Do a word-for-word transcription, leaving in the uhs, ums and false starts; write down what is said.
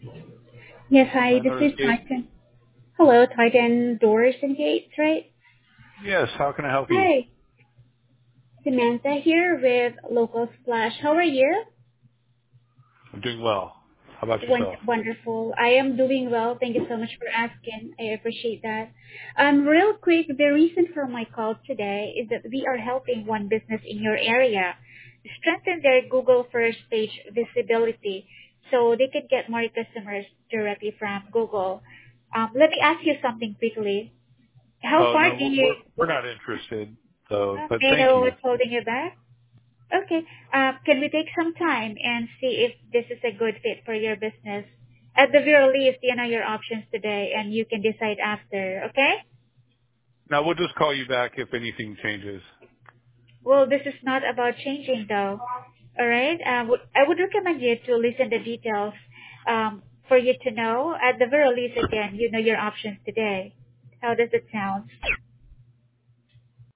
Yes, hi, I this is noticed it. Titan. Hello, Titan Doors and Gates, right? Yes, how can I help you? Hi, Samantha here with Local Splash. How are you? I'm doing well. How about Won- yourself? wonderful. I am doing well. Thank you so much for asking. I appreciate that. Um, real quick, the reason for my call today is that we are helping one business in your area strengthen their Google first page visibility so they can get more customers directly from Google. Um, let me ask you something quickly. How Oh, far no, do we're, you we're we're not interested, though, but may thank know you. what's holding you back? Okay. Uh, can we take some time and see if this is a good fit for your business? At the very least, you know your options today, and you can decide after. Okay? Now, we'll just call you back if anything changes. Well, this is not about changing, though. All right. Uh, would- I would recommend you to listen to details um, for you to know. At the very least, again, you know your options today. How does it sound?